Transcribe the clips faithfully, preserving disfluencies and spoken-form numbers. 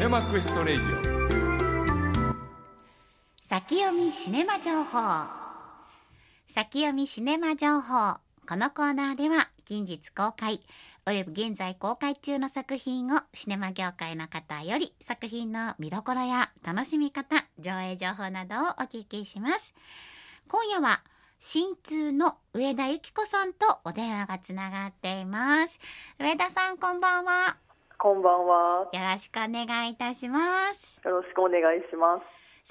ネマクエストレディオ先読みシネマ情報。先読みシネマ情報。このコーナーでは近日公開および現在公開中の作品をシネマ業界の方より作品の見どころや楽しみ方、上映情報などをお聞きします。今夜は新通の上田由紀子さんとお電話がつながっています。上田さん、こんばんは。 こんばんは。 よろしくお願いいたします。 よろしくお願いします。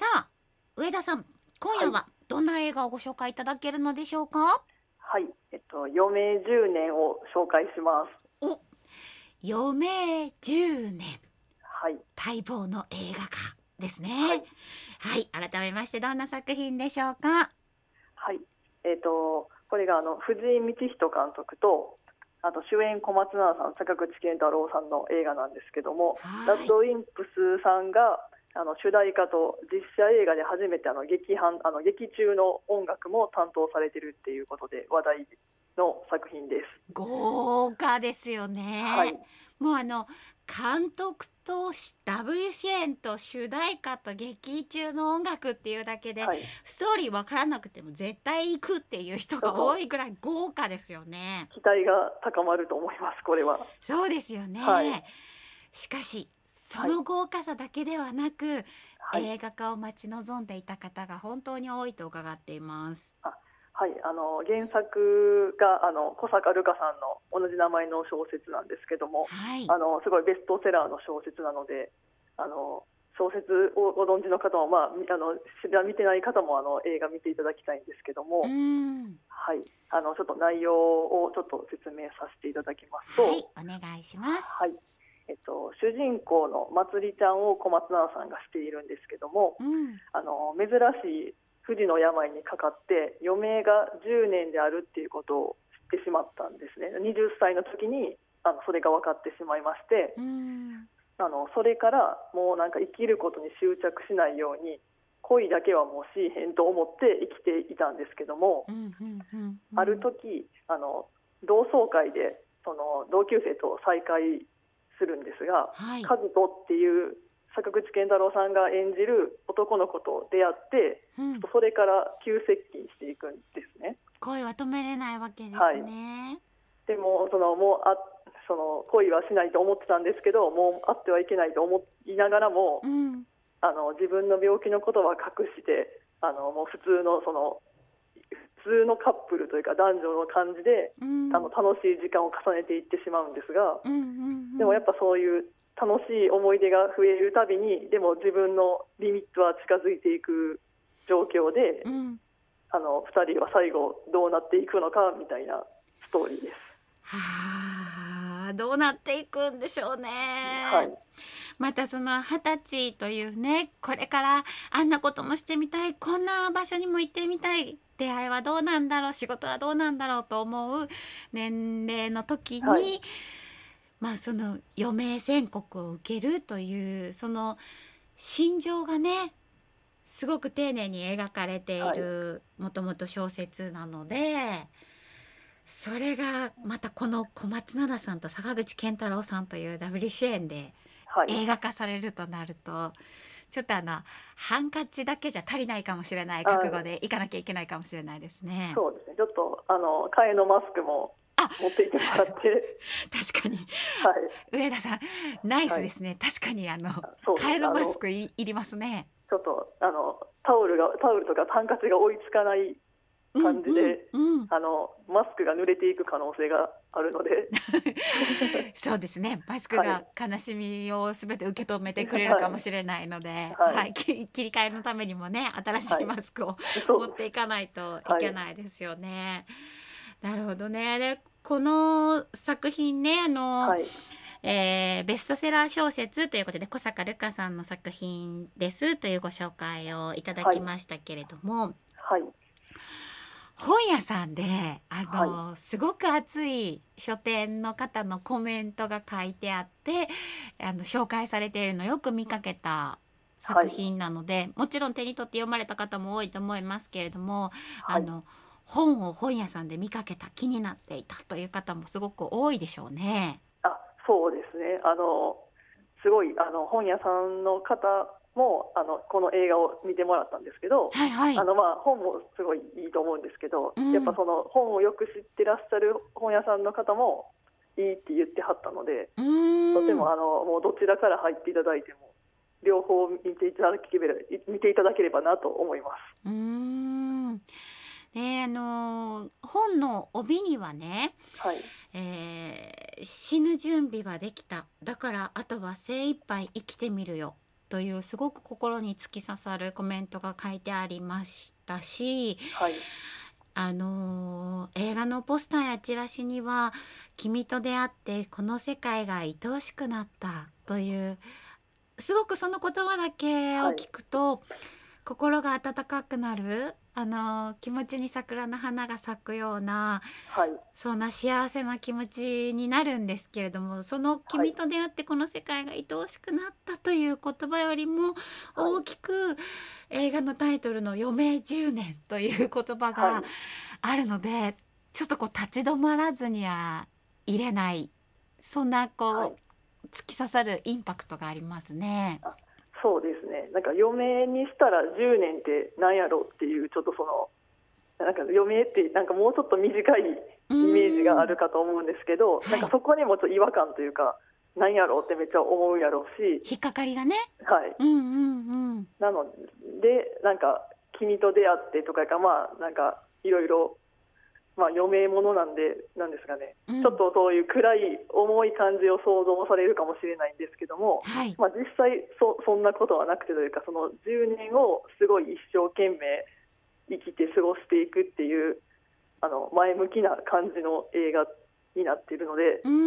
さあ、上田さん、今夜はどんな映画をご紹介いただけるのでしょうか？ はい、えっと余命じゅうねんを紹介します。 お、余命じゅうねん、 はい、 待望の映画化ですね。 はい、 はい、改めましてどんな作品でしょうか？ はい、えっとこれがあの藤井道人監督とあと主演小松菜奈さん、坂口健太郎さんの映画なんですけども、ラッドウィンプスさんがあの主題歌と実写映画で初めてあの劇伴あの劇中の音楽も担当されているっていうことで話題の作品です。 豪華ですよね。 はい、 もうあの監督とダブル主演と主題歌と劇中の音楽っていうだけで、はい、ストーリー分からなくても絶対行くっていう人が多いぐらい豪華ですよね。 期待が高まると思います。これはそうですよね。はい、しかしその豪華さだけではなく、はい、映画化を待ち望んでいた方が本当に多いと伺っています。 あ、はい、あの原作があの小坂瑠香さんの同じ名前の小説なんですけども、はい、あのすごいベストセラーの小説なので、あの小説をご存知の方も、まあ、あの見てない方もあの映画見ていただきたいんですけども、うん、はい、あのちょっと内容をちょっと説明させていただきますと、 はい、お願いします。 はい、えっと、主人公のまつりちゃんを小松菜奈さんがしているんですけども、うん、あの珍しい不治の病にかかって余命がじゅうねんであるっていうことを知ってしまったんですね。はたちの時にあのそれが分かってしまいまして、うん、あのそれからもうなんか生きることに執着しないように恋だけはもうしへんと思って生きていたんですけども、うんうんうんうん、ある時あの同窓会でその同級生と再会するんですが、はい、和人っていう坂口健太郎さんが演じる男の子と出会って、うん、それから急接近していくんですね。 恋は止めれないわけですね。 はい、でもそのもうあその恋はしないと思ってたんですけど、もう会ってはいけないと思いながらも、うん、あの自分の病気のことは隠してあのもう普通のその普通のカップルというか男女の感じで、うん、あの楽しい時間を重ねていってしまうんですが、うんうんうん、でもやっぱそういう楽しい思い出が増えるたびにでも自分のリミットは近づいていく状況で、うん、あのふたりは最後どうなっていくのかみたいなストーリーです。 はあ、どうなっていくんでしょうね。 はい、 またその二十歳というね、これからあんなこともしてみたい、こんな場所にも行ってみたい、出会いはどうなんだろう、仕事はどうなんだろうと思う年齢の時に、はい、まあその余命宣告を受けるというその心情がねすごく丁寧に描かれている、もともと小説なので、それがまたこの小松菜奈さんと坂口健太郎さんというダブル主演で映画化されるとなると、はい、ちょっとあのハンカチだけじゃ足りないかもしれない覚悟でいかなきゃいけないかもしれないですね。 そうですね、ちょっとあの替えのマスクも持っていてもらって確かに、 はい、 上田さんナイスですね、はい、確かにあの替えのマスク い, いりますね。 ちょっとあのタオルがタオルとかハンカチが追いつかない感じで、うんうんうん、あのマスクが濡れていく可能性があるのでそうですね、マスクが悲しみをすべて受け止めてくれるかもしれないので、はいはい、切り替えのためにもね新しいマスクを、はい、持っていかないといけないですよね。はい、なるほどね。でこの作品ねあの、はい、えー、ベストセラー小説ということで小坂瑠香さんの作品ですというご紹介をいただきましたけれども、 はいはい、 本屋さんであの、はい、すごく熱い書店の方のコメントが書いてあってあの紹介されているのをよく見かけた作品なので、はい、もちろん手に取って読まれた方も多いと思いますけれども、はい、あの本を本屋さんで見かけた気になっていたという方もすごく多いでしょうね。 あ、そうですね、あのすごいあの本屋さんの方もあのこの映画を見てもらったんですけど、 はいはい、 あのまあ本もすごいいいと思うんですけど、 うん、 やっぱその本をよく知ってらっしゃる本屋さんの方もいいって言ってはったので、 うーんとてもあのもうどちらから入っていただいても両方見ていただければ見ていただければなと思います。 うーんで、あのー本の帯にはね、 はい、 えー死ぬ準備はできた、だからあとは精一杯生きてみるよというすごく心に突き刺さるコメントが書いてありましたし、 はい、 あのー映画のポスターやチラシには君と出会ってこの世界が愛おしくなったという、すごくその言葉だけをはい、 聞くと心が温かくなる、あのー気持ちに桜の花が咲くような、 はい、 そんな幸せな気持ちになるんですけれども、そのはい、 君と出会ってこの世界が愛おしくなったという言葉よりも大きく映画のタイトルの余命じゅうねんという言葉はがい、 あるので、ちょっとこう立ち止まらずには入れない、そんなこう、 はい、 突き刺さるインパクトがありますね。 あ、そうですね。なんか余命にしたらじゅうねんってなんやろっていう、ちょっとそのなんか余命ってなんかもうちょっと短いイメージがあるかと思うんですけど、なんかそこにもちょっと違和感というか、なんやろうってめっちゃ思うやろうし、 引っかかりがね、 はい、 うんうんうん、 なのでなんか君と出会ってとかがまあなんかいろいろまあ余命ものなんでなんですかね、 うん、 ちょっとそういう暗い重い感じを想像されるかもしれないんですけども、 はい、 まあ、実際 そ, そんなことはなくてというか、そのじゅうねんをすごい一生懸命生きて過ごしていくっていうあの前向きな感じの映画になっているので、 うん、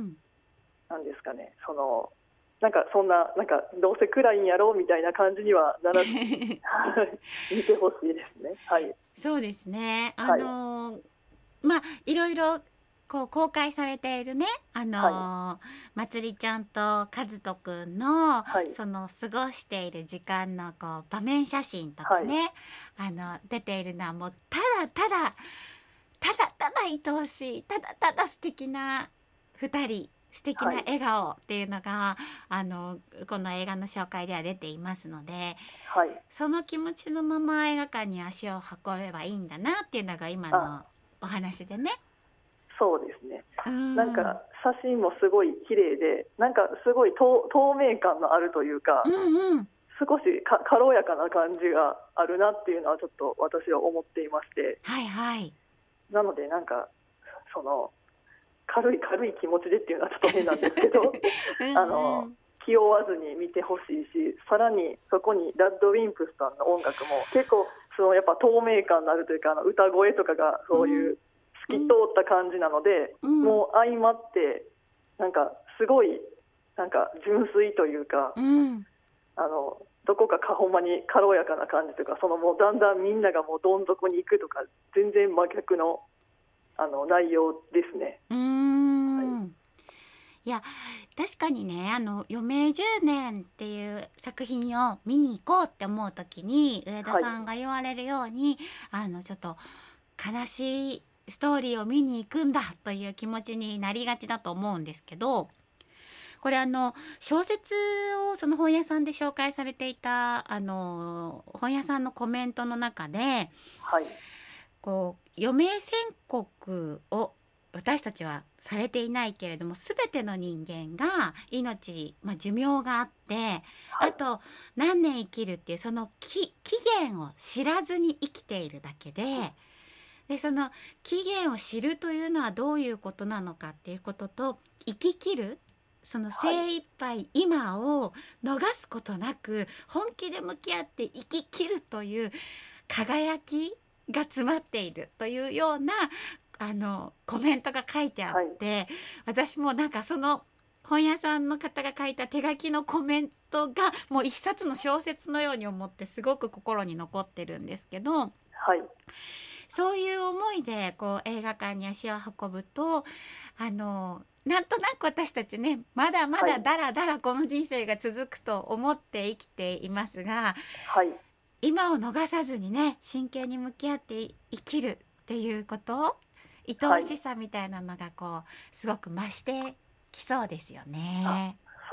なんですかね、そのなんかそんななんかどうせ暗いんやろうみたいな感じにはならずに見てほしいですね。はい、 そうですね。あのー、まあいろいろこう公開されているね、あのーはまつりちゃんと和人くんの、 はい、 その過ごしている時間のこう場面写真とかね、はい、あの出ているのはもうただただただただ愛おしい、ただただ素敵なふたり、素敵な笑顔っていうのが、はい、あのこの映画の紹介では出ていますので、はい、その気持ちのまま映画館に足を運べばいいんだなっていうのが今のお話でね。 そうですね、 うん、 なんか写真もすごい綺麗で、なんかすごい透明感のあるというか、 うんうん、 少しか軽やかな感じがあるなっていうのはちょっと私は思っていまして、 はいはい、 なのでなんかその軽い軽い気持ちでっていうのはちょっと変なんですけどうん、あの気負わずに見てほしいし、さらにそこにラッドウィンプスさんの音楽も結構そのやっぱ透明感のあるというか、あの歌声とかがそういう透き通った感じなので、うん、もう相まってなんかすごいなんか純粋というか、うん、あのどこかかほんまに軽やかな感じというか、そのもうだんだんみんながもうどん底に行くとか全然真逆のあの内容ですね。 うーん、はい、いや確かにね、あの余命じゅうねんっていう作品を見に行こうって思う時に上田さんが言われるように、はい、あのちょっと悲しいストーリーを見に行くんだという気持ちになりがちだと思うんですけど、これあの小説をその本屋さんで紹介されていたあの本屋さんのコメントの中で、 はい、 こう余命宣告を私たちはされていないけれども、全ての人間が命、まあ、寿命があって、はい、あと何年生きるっていうその期限を知らずに生きているだけで、でその期限を知るというのはどういうことなのかっていうことと、生き切るその精一杯今を逃すことなく本気で向き合って生き切るという輝きが詰まっているというようなあのコメントが書いてあって、はい、私もなんかその本屋さんの方が書いた手書きのコメントがもう一冊の小説のように思ってすごく心に残ってるんですけど、 はい、 そういう思いでこう映画館に足を運ぶと、あのなんとなく私たちね、まだまだだらだらこの人生が続くと思って生きていますが、 はい、 今を逃さずにね、真剣に向き合って生きるっていうこと、愛おしさみたいなのがこうすごく増してきそうですよね。 あ、そうですね、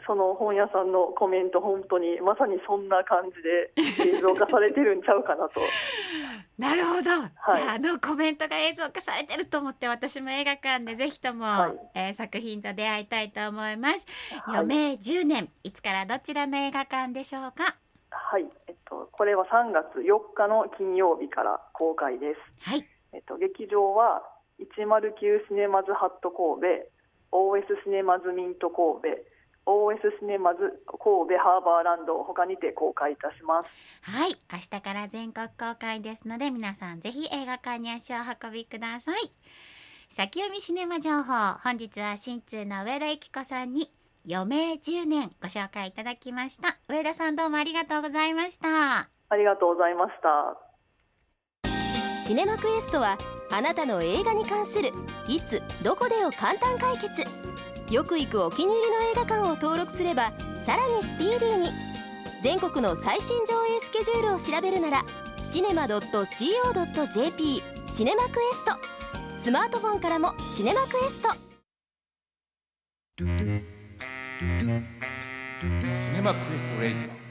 その本屋さんのコメント本当にまさにそんな感じで映像化されてるんちゃうかなとなるほど、 はい、 じゃああのコメントが映像化されてると思って私も映画館でぜひとも、はい、えー、作品と出会いたいと思います、はい、余命じゅうねん、いつからどちらの映画館でしょうか？ はい、えっと、これはさんがつよっかの金曜日から公開です。 はい、 えっと、劇場はいちまるきゅうシネマズハット神戸、オーエス シネマズミント神戸、オーエス シネマズ神戸ハーバーランド他にて公開いたします。 はい、明日から全国公開ですので皆さんぜひ映画館に足を運びください。先読みシネマ情報、本日は新通の上田由紀子さんに余命じゅうねんご紹介いただきました。上田さんどうもありがとうございました。 ありがとうございました。 シネマクエストはあなたの映画に関するいつどこでを簡単解決。よく行くお気に入りの映画館を登録すればさらにスピーディーに。全国の最新上映スケジュールを調べるならシネマ ドットシーオードットジェーピー シネマクエスト。スマートフォンからもシネマクエスト。 シネマクエストレディオ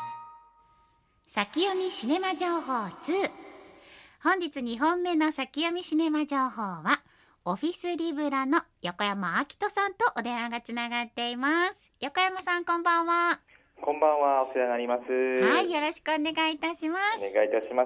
先読みシネマ情報ツー。本日にほんめの先読みシネマ情報はオフィスリブラの横山明人さんとお電話がつながっています。横山さんこんばんは。 こんばんは、お世話になります。 はい、よろしくお願いいたします。 お願いいたします。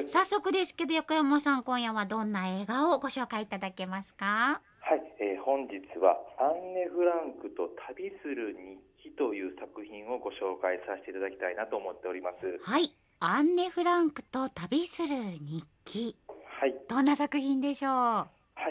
早速ですけど横山さん、今夜はどんな映画をご紹介いただけますか？ はい、えー、本日はアンネ・フランクと旅する日記という作品をご紹介させていただきたいなと思っております。 はい、アンネ・フランクと旅する日記、 はい、 どんな作品でしょう？ はい、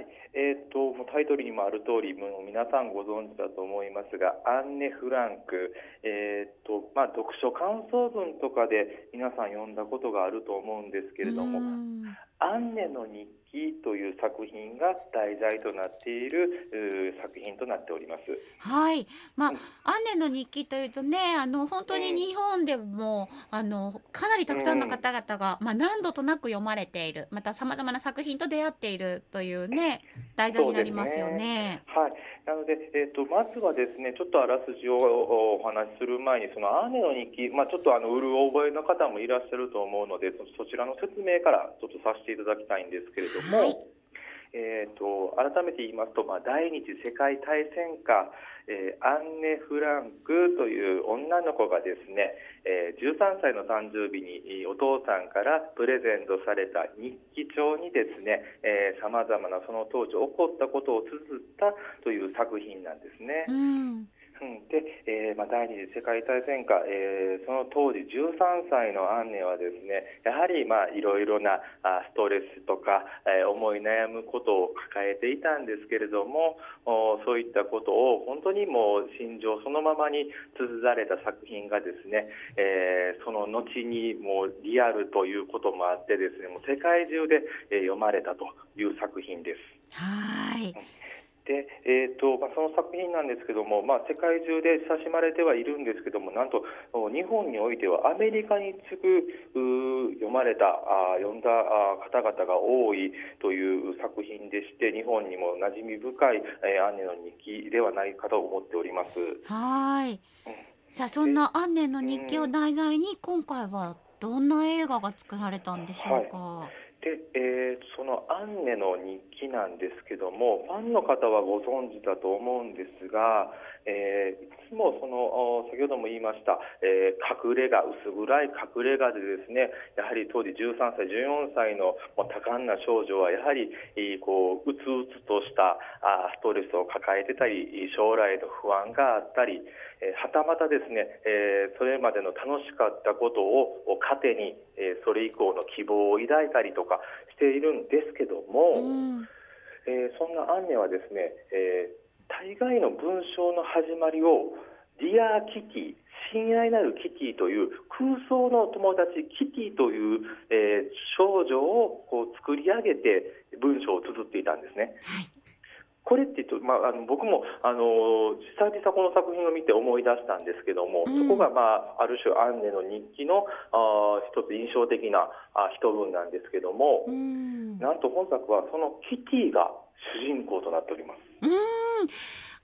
えー、とタイトルにもある通りもう皆さんご存知だと思いますが、アンネ・フランク、えーとまあ、読書感想文とかで皆さん読んだことがあると思うんですけれども、アンネの日記という作品が題材となっている作品となっております。 はい、まあ、うん、アンネの日記というとね、あの本当に日本でも、うん、あのかなりたくさんの方々が、うんまあ、何度となく読まれている、またさまざまな作品と出会っているというね題材になりますよね。 はい、なので、えーと、まずはですね、ちょっとあらすじをお話しする前にそのアンネの日記、まあ、ちょっとあのうる覚えの方もいらっしゃると思うので そ, そちらの説明からちょっとさせていただきたいんですけれども、はい、えーと、改めて言いますと、まあ、第二次世界大戦下、えー、アンネ・フランクという女の子がですね、えー、じゅうさんさいの誕生日にお父さんからプレゼントされた日記帳にですね、さまざまなその当時起こったことを綴ったという作品なんですね。 うんで、えーまあ、第二次世界大戦下、えー、その当時じゅうさんさいのアンネはですね、やはりまあいろいろなあストレスとか、えー、思い悩むことを抱えていたんですけれども、そういったことを本当にもう心情そのままに綴られた作品がですね、えー、その後にもうリアルということもあってですね、もう世界中で、えー、読まれたという作品です。 はい、 でえーとまあ、その作品なんですけども、まあ、世界中で親しまれてはいるんですけども、なんと日本においてはアメリカに次ぐ読まれたあ読んだあ方々が多いという作品でして、日本にも馴染み深い、えー、アンネの日記ではないかと思っております。 はい、うん、さあそんなアンネの日記を題材に今回はどんな映画が作られたんでしょうか？はい、 でえー、そのアンネの日記なんですけども、ファンの方はご存知だと思うんですが、えー、いつもその先ほども言いました、えー、隠れ家、薄暗い隠れ家でですね、やはり当時じゅうさんさいじゅうよんさいの多感な少女はやはりこううつうつとしたあストレスを抱えてたり、将来の不安があったり、えー、はたまたですね、えー、それまでの楽しかったことを糧に、えー、それ以降の希望を抱いたりとかしているんですけども、うんえー、そんなアンネはですね、えー、大概の文章の始まりをディアキティ、親愛なるキティという空想の友達キティという、えー、少女をこう作り上げて文章を綴っていたんですね。はい、これって言うと、まあ、あの僕もあの久々この作品を見て思い出したんですけども、うん、そこが、まあ、ある種アンネの日記のあ一つ印象的なあ一文なんですけども、うん、なんと本作はそのキティが主人公となっております。 うん、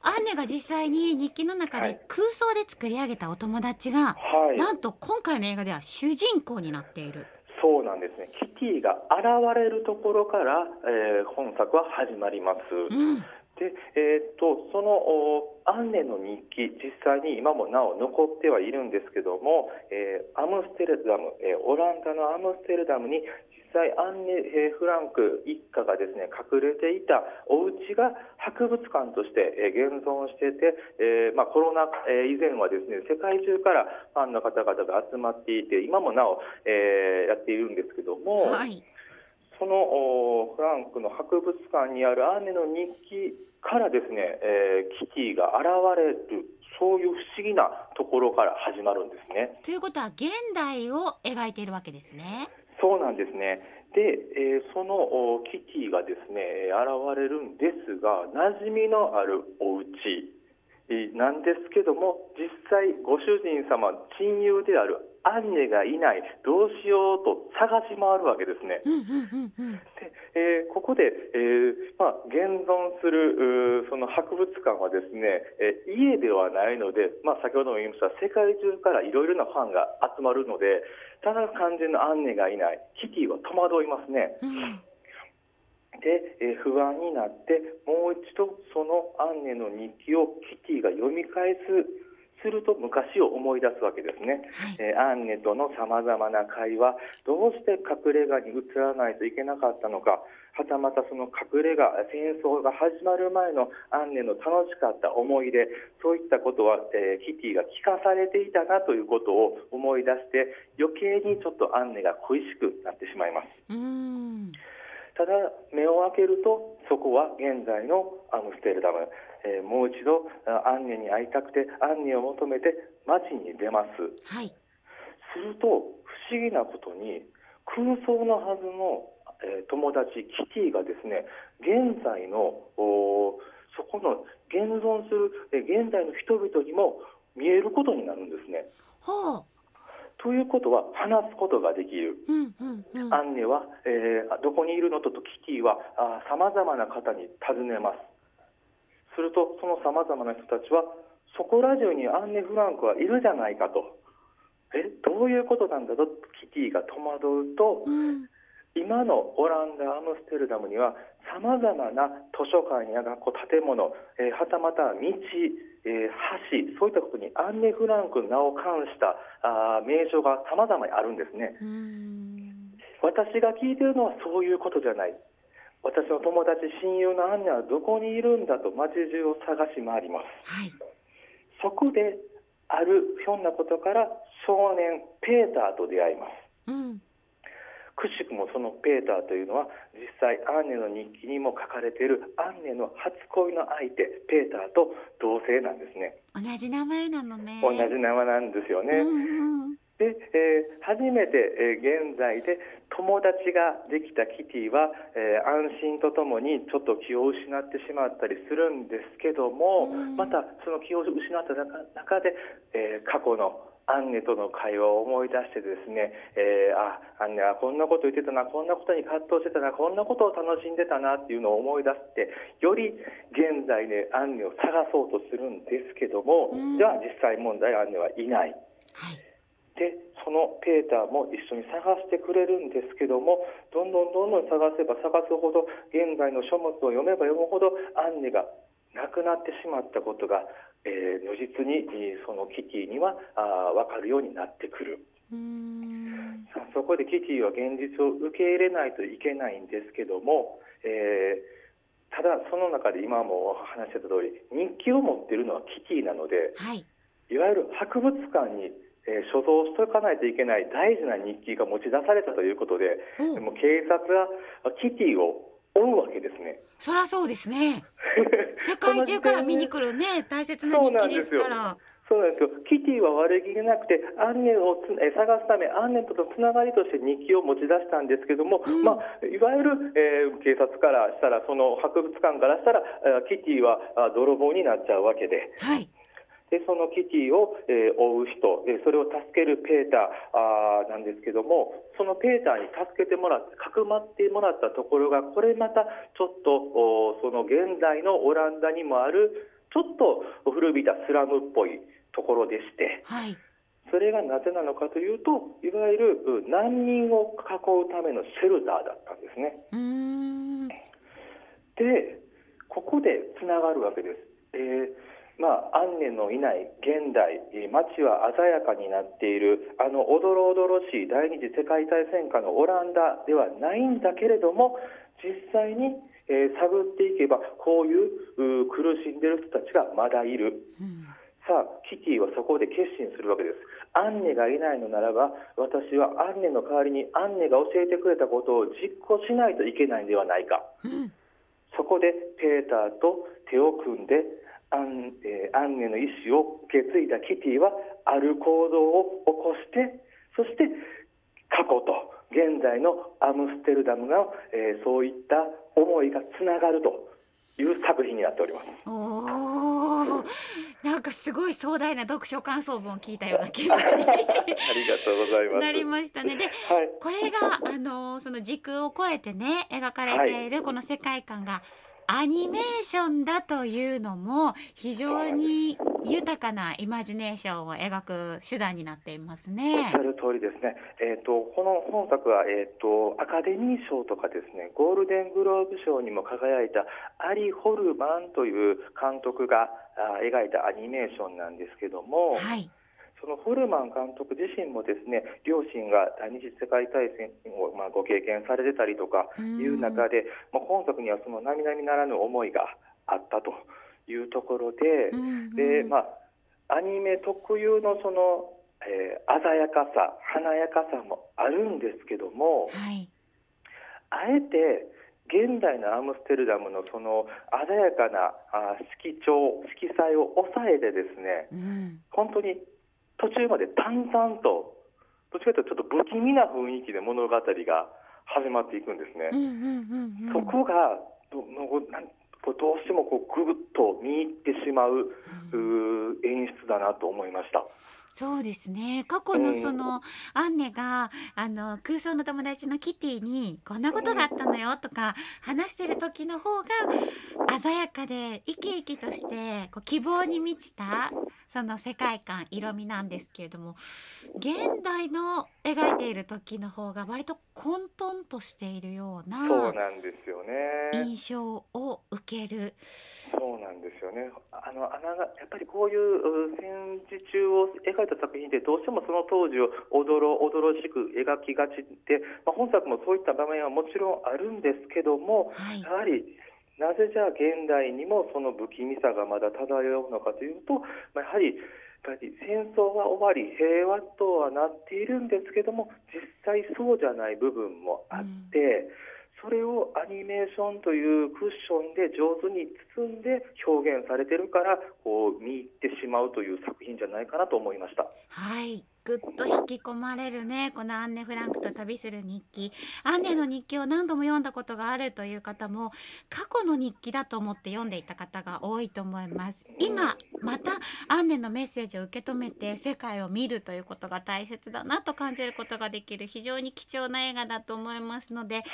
アンネが実際に日記の中で空想で作り上げたお友達が、 はい、 なんと今回の映画では主人公になっている。 そうなんですね。キティが現れるところから、えー、本作は始まります。うんでえー、っとそのアンネの日記、実際に今もなお残ってはいるんですけども、えー、アムステルダム、えー、オランダのアムステルダムに実際アンネ、えー、フランク一家がですね隠れていたお家が博物館として、えー、現存していて、えーまあ、コロナ、えー、以前はですね世界中からファンの方々が集まっていて、今もなお、えー、やっているんですけども、はい、そのフランクの博物館にあるアンネの日記からですね、えー、キティが現れる、そういう不思議なところから始まるんですね。 ということは現代を描いているわけですね。 そうなんですね。で、えー、そのキティがですね現れるんですが、馴染みのあるお家なんですけども、実際ご主人様親友であるアンネがいない、どうしようと探し回るわけですね。でえー、ここで、えーまあ、現存するその博物館はですね、えー、家ではないので、まあ、先ほども言いました世界中からいろいろなファンが集まるので、ただ完全なアンネがいない、キティは戸惑いますね。うんで、えー、不安になってもう一度そのアンネの日記をキティが読み返すすると昔を思い出すわけですね。はい、えー、アンネとのさまざまな会話、どうして隠れ家に移らないといけなかったのか、はたまたその隠れ家、戦争が始まる前のアンネの楽しかった思い出、そういったことは、えー、キティが聞かされていたなということを思い出して、余計にちょっとアンネが恋しくなってしまいます。うーんただ目を開けるとそこは現在のアムステルダム、えー、もう一度アンネに会いたくてアンネを求めて街に出ます、はい、すると不思議なことに空想のはずの、えー、友達キティがですね現在のそこの現存する、えー、現在の人々にも見えることになるんですね。はあということは話すことができる、うんうんうん、アンネは、えー、どこにいるのととキティはさまざまな方に尋ねます。するとそのさまざまな人たちはそこら中にアンネ・フランクはいるじゃないかと、えどういうことなんだとキティが戸惑うと、うん、今のオランダ・アムステルダムにはさまざまな図書館や学校、建物、えー、はたまた道、えー、橋、そういったことにアンネ・フランクの名を冠したあ名称がさまざまにあるんですね。うーん私が聞いているのはそういうことじゃない。私の友達、親友のアンネはどこにいるんだと街中を探し回ります。はい、そこであるひょんなことから少年ペーターと出会います。うんくしくもそのペーターというのは実際アンネの日記にも書かれているアンネの初恋の相手ペーターと同姓なんですね。 同じ名前なのね。 同じ名前なんですよね。うんうん、で、えー、初めて、えー、現在で友達ができたキティは、えー、安心とともにちょっと気を失ってしまったりするんですけども、うん、またその気を失った中で、えー、過去のアンネとの会話を思い出してですね、えー、あ、アンネはこんなこと言ってたな、こんなことに葛藤してたな、こんなことを楽しんでたなっていうのを思い出して、より現在でアンネを探そうとするんですけども、うん、じゃあ実際問題アンネはいない。はい、で、そのペーターも一緒に探してくれるんですけども、どんどんどんどん探せば探すほど、現在の書物を読めば読むほどアンネが亡くなってしまったことがえー、如実にそのキティにはあ分かるようになってくる。うーんそこでキティは現実を受け入れないといけないんですけども、えー、ただその中で今も話してた通り日記を持っているのはキティなので、はい、いわゆる博物館に、えー、所蔵しておかないといけない大事な日記が持ち出されたということで、うん、でも警察がキティを追うわけですね。 そりゃそうですね世界中から見に来るね大切な日記ですから。 そうなんですよ。キティは悪気がなくてアンネをつえ探すためアンネとのつながりとして日記を持ち出したんですけども、うんまあ、いわゆる、えー、警察からしたらその博物館からしたらキティは泥棒になっちゃうわけで、はい、 でそのキティを、えー、追う人でそれを助けるペーターあーなんですけども、そのペーターに助けてもらってかくまってもらったところがこれまたちょっとその現代のオランダにもあるちょっと古びたスラムっぽいところでして、 はい、 それがなぜなのかというと、いわゆる難民を囲うためのシェルターだったんですね。 うーんでここでつながるわけです。えーまあ、アンネのいない現代、街は鮮やかになっているあのおどろおどろしい第二次世界大戦下のオランダではないんだけれども、実際に、えー、探っていけばこういう苦しんでいる人たちがまだいる、うん、さあキティはそこで決心するわけです。アンネがいないのならば私はアンネの代わりにアンネが教えてくれたことを実行しないといけないんではないか、うん、そこでペーターと手を組んでアン、えー、アンネの意思を受け継いだキティはある行動を起こして、そして過去と現在のアムステルダムが、えー、そういった思いがつながるという作品になっております。 おー、なんかすごい壮大な読書感想文を聞いたような気分にありがとうございますなりましたね。で、はい、これがあのその時空を超えてね描かれているこの世界観が、はい、アニメーションだというのも非常に豊かなイマジネーションを描く手段になっていますね。 おっしゃる通りですね。えー、とこの本作は、えー、とアカデミー賞とかですね、ゴールデングローブ賞にも輝いたアリ・ホルマンという監督が描いたアニメーションなんですけども、はい、そのホルマン監督自身もですね、両親が第二次世界大戦をまあご経験されてたりとかいう中で、まあ、本作にはその並々ならぬ思いがあったというところで、うんうん、で、まあ、アニメ特有のその、えー、鮮やかさ華やかさもあるんですけども、はい、あえて現代のアムステルダムのその鮮やかなあ色調色彩を抑えてですね、うん、本当に途中まで淡々と、どっちかというとちょっと不気味な雰囲気で物語が始まっていくんですね。うんうんうんうん、そこがどなんどうしてもこうぐぐっと見入ってしまう、うん、演出だなと思いました。 そうですね。過去のその、うん、アンネがあの空想の友達のキティにこんなことがあったのよとか話してる時の方が鮮やかで生き生きとしてこう希望に満ちたその世界観色味なんですけれども、現代の描いている時の方が割と混沌としているようなそうなんですよね印象を受ける。 そうなんですよね。あの穴がやっぱりこういう戦時中を描いた作品ってどうしてもその当時をおどろおどろしく描きがちで、まあ、本作もそういった場面はもちろんあるんですけども、はい、やはりなぜじゃあ現代にもその不気味さがまだ漂うのかというと、まあ、やはりやはり戦争は終わり平和とはなっているんですけども、実際そうじゃない部分もあって、うん、それをアニメーションというクッションで上手に包んで表現されているからこう見入ってしまうという作品じゃないかなと思いました。 はい、ぐっと引き込まれるね、このアンネ・フランクと旅する日記。アンネの日記を何度も読んだことがあるという方も過去の日記だと思って読んでいた方が多いと思います。今またアンネのメッセージを受け止めて世界を見るということが大切だなと感じることができる非常に貴重な映画だと思いますので、はい、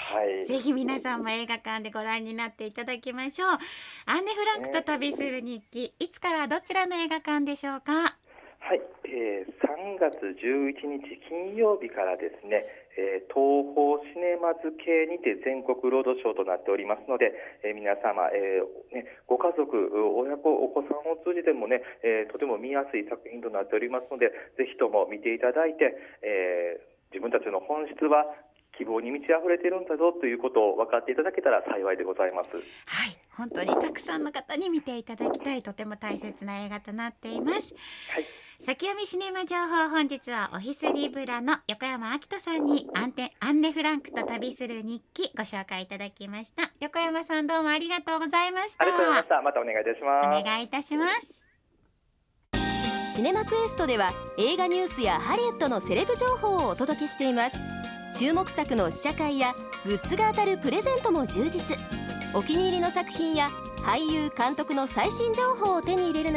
ぜひ皆さんも映画館でご覧になっていただきましょう。アンネ・フランクと旅する日記、いつからどちらの映画館でしょうか？ はい、えー、さんがつじゅういちにち金曜日からですね、えー、東宝シネマズ系にて全国ロードショーとなっておりますので、えー、皆様、えーね、ご家族親子お子さんを通じてもね、えー、とても見やすい作品となっておりますので、ぜひとも見ていただいて、えー、自分たちの本質は希望に満ち溢れているんだぞということを分かっていただけたら幸いでございます。はい、 本当にたくさんの方に見ていただきたい、とても大切な映画となっています。はい、先読みシネマ情報、本日はオフィスリブラの横山明人さんにアンテアンネ・フランクと旅する日記ご紹介いただきました。横山さん、どうもありがとうございました。 ありがとうございました。またお願いいたします。 お願いいたします。 シネマクエストでは映画ニュースやハリウッドのセレブ情報をお届けしています。注目作の試写会やグッズが当たるプレゼントも充実。お気に入りの作品や俳優監督の最新情報を手に入れるなら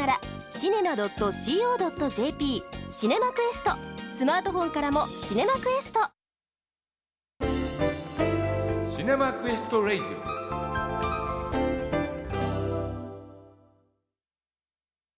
シネマ ドット シーオー ドット ジェーピー シネマクエスト。スマートフォンからもシネマクエスト。 シネマクエストレイディオ